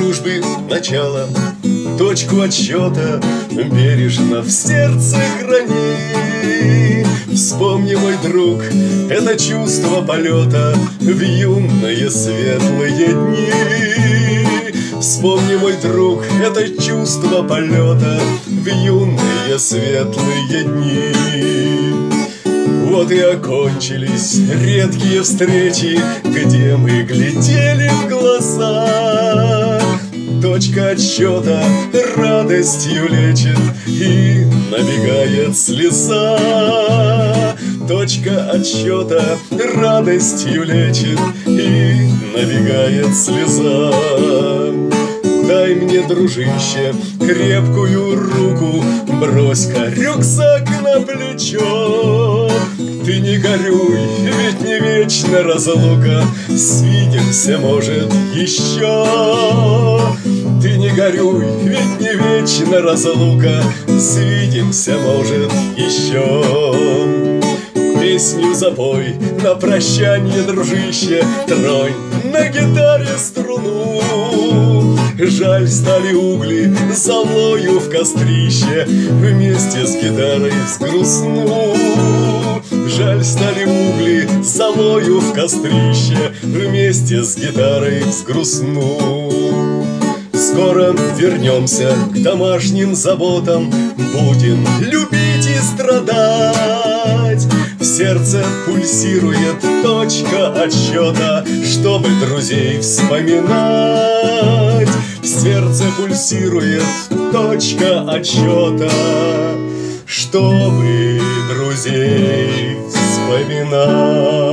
дружбы начало, точку отсчета бережно в сердце храни. Вспомни, мой друг, это чувство полета в юные светлые дни. Вспомни, мой друг, это чувство полета в юные светлые дни. Вот и окончились редкие встречи, где мы глядели в глаза. Точка отсчета радостью лечит, и набегает слеза. Точка отсчета радостью лечит, и набегает слеза. Дай мне, дружище, крепкую руку, брось-ка рюкзак на плечо. Ты не горюй, ведь не вечно разлука, свидимся, может, еще. Ты не горюй, ведь не вечно разлука, свидимся, может, еще. Песню запой на прощанье, дружище, тронь на гитаре струну. Жаль, стали угли золою в кострище, вместе с гитарой взгрустну. Жаль, стали угли золою в кострище, вместе с гитарой взгрустну. Скоро вернемся к домашним заботам, будем любить и страдать. В сердце пульсирует точка отсчета, чтобы друзей вспоминать. В сердце пульсирует точка отсчета, чтобы друзей вспоминать.